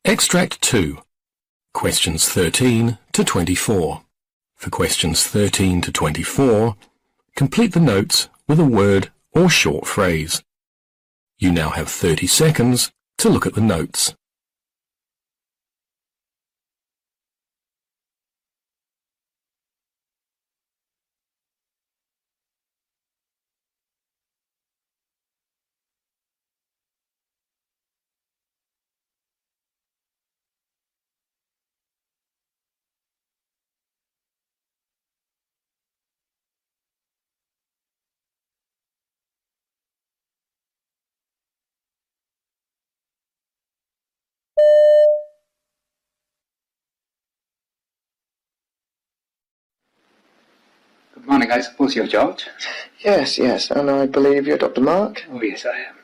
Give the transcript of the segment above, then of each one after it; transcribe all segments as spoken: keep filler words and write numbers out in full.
Extract two. Questions thirteen to twenty-four. For questions thirteen to twenty-four, complete the notes with a word or short phrase. You now have thirty seconds to look at the notes. Good morning, I suppose you're George? Yes, yes, and I believe you're Doctor Mark? Oh, yes, I am.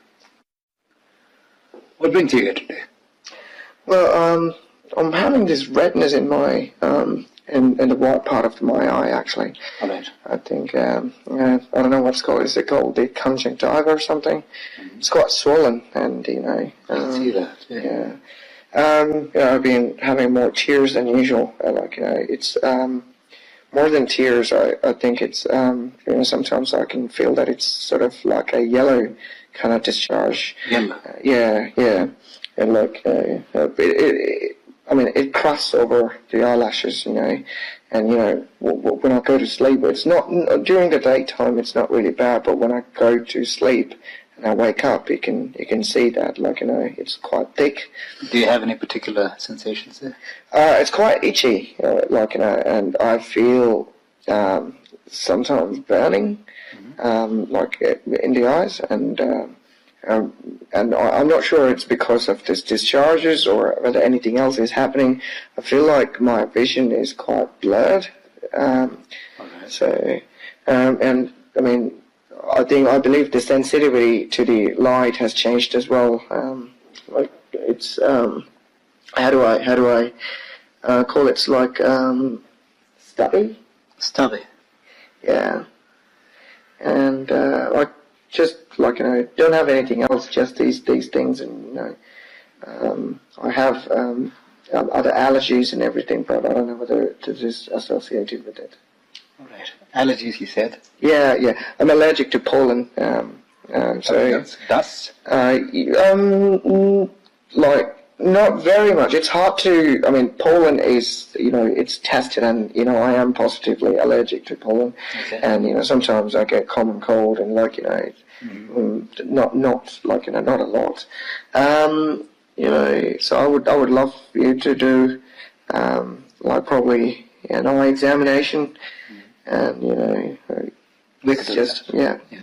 What brings you here today? Well, um, I'm having this redness in my, um, in, in the white part of my eye, actually. All right. I think, um, uh, I don't know what it's called. Is it called the conjunctiva or something? Mm-hmm. It's quite swollen, and, you know... I um, can see that, yeah. Yeah. Um, you know, I've been having more tears than usual. Uh, like, you know, it's, um... more than tears, I, I think it's, um, you know, sometimes I can feel that it's sort of like a yellow kind of discharge. Yellow? Uh, yeah, yeah. And like, uh, uh, it, it, it, I mean, it crosses over the eyelashes, you know, and, you know, w- w- when I go to sleep, it's not, during the daytime it's not really bad, but when I go to sleep and I wake up, you can, you can see that, like, you know, it's quite thick. Do you have any particular sensations there? Uh, it's quite itchy, uh, like, you know, and I feel um, sometimes burning, mm-hmm. um, like in the eyes, and uh, um, and I, I'm not sure it's because of this discharges or whether anything else is happening. I feel like my vision is quite blurred. Um, okay. So, um, and I mean, I think I believe the sensitivity to the light has changed as well. Um, like it's um, how do I how do I uh, call it? It's like um, stubby. Stubby. Yeah. And uh, I just like you know don't have anything else, just these these things, and you know um, I have um, other allergies and everything, but I don't know whether it is associated with it. All right. Allergies, you said? Yeah, yeah. I'm allergic to pollen. Um, um, so dust? Uh, um, like not very much. It's hard to. I mean, pollen is you know it's tested, and you know I am positively allergic to pollen, okay. And you know sometimes I get common cold, and like you know, mm-hmm. not not like you know not a lot. Um, you know, so I would I would love you to do um, like probably an eye examination. And, you know, it's just, yeah. yeah.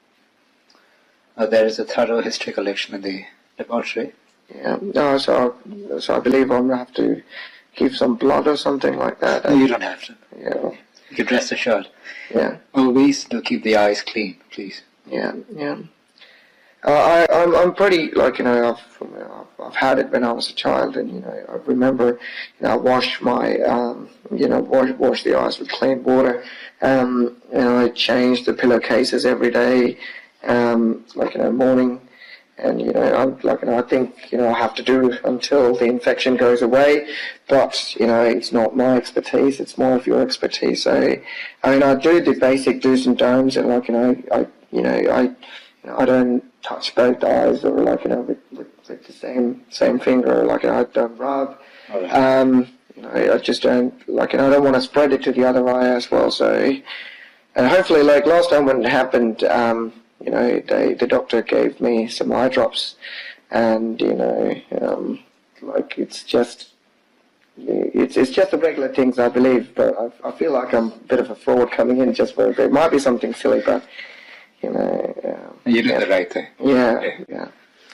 Uh, there is a thorough history collection in the laboratory. Yeah, no, so, so I believe I'm going to have to give some blood or something like that. No, you don't have to. Yeah. You can rest assured. Yeah. Always do keep the eyes clean, please. Yeah, yeah. Uh, I, I'm, I'm pretty, like, you know, I've, I've had it when I was a child, and, you know, I remember, you know, I wash my, um, you know, wash, wash the eyes with clean water, um, you know, I change the pillowcases every day, um, like, you know, morning, and, you know, I'm, like, you know, I think, you know, I have to do until the infection goes away, but, you know, it's not my expertise, it's more of your expertise, so, I mean, I do the basic do's and don'ts, and, like, you know, I, you know, I, you know, I don't touch both eyes, or like you know with, with, with the same same finger, or like you know, I don't rub. Right. Um, you know, I just don't like you know I don't want to spread it to the other eye as well. So, and hopefully, like last time when it happened, um, you know, they the doctor gave me some eye drops, and you know, um, like it's just. It's it's just the regular things, I believe, but I, I feel like I'm a bit of a fraud coming in just for a bit. It might be something silly, but you know. Um, you did yeah. the right thing. Yeah, yeah, yeah.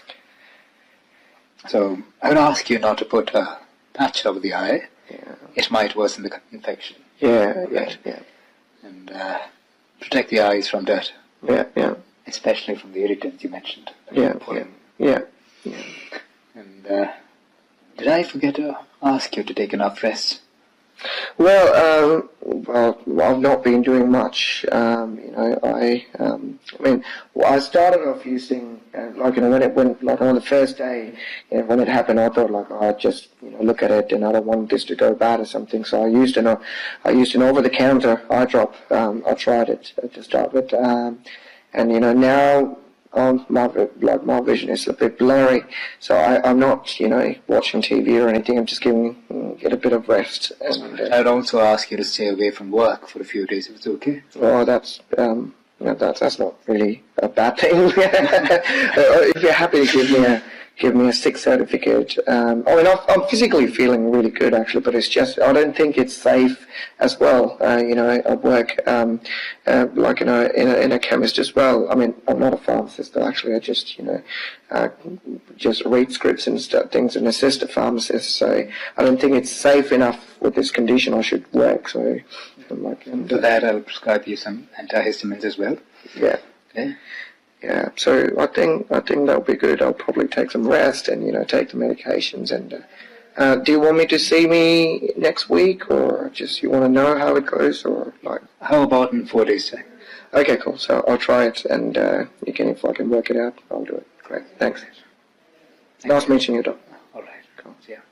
So I'm going to ask you not to put a patch over the eye. Yeah. It might worsen the infection. Yeah, yeah, right? yeah. And uh, protect the eyes from dirt. Yeah, yeah. Especially from the irritants you mentioned. Yeah, yeah, yeah, yeah. And uh, did I forget to ask you to take enough rest? Well, um, well, I've not been doing much. Um, you know, I, um, I mean, well, I started off using, uh, like, you know, when it went, like, on the first day, you know, when it happened, I thought, like, oh, I just, you know, look at it, and I don't want this to go bad or something. So I used an, uh, I used an over-the-counter eye drop. Um, I tried it to start with, um, and you know, now. Um, my like my vision is a bit blurry, so I, I'm not, you know, watching T V or anything. I'm just giving get a bit of rest. And uh, I'd also ask you to stay away from work for a few days if it's okay. well, that's um, you know, that's that's not really a bad thing. If you're happy to give me a give me a sick certificate, um, I mean, I'm, I'm physically feeling really good actually, but it's just I don't think it's safe as well. Uh, you know, I work um, uh, like you know in a, in a chemist as well. I mean, I'm not a pharmacist though. Actually, I just you know uh, just read scripts and stuff, things and assist a pharmacist. So I don't think it's safe enough with this condition. I should work. So I'm like, and, For that, I'll prescribe you some antihistamines as well. yeah. Okay. Yeah, so I think I think that'll be good. I'll probably take some rest and you know take the medications. And uh, uh, do you want me to see me next week, or just you want to know how it goes, or like? How about in four days' time? Okay, cool. So I'll try it, and uh, you can if I can work it out, I'll do it. Great, thanks. Thank Nice you. meeting you, Doc. All right. Cool. Yeah.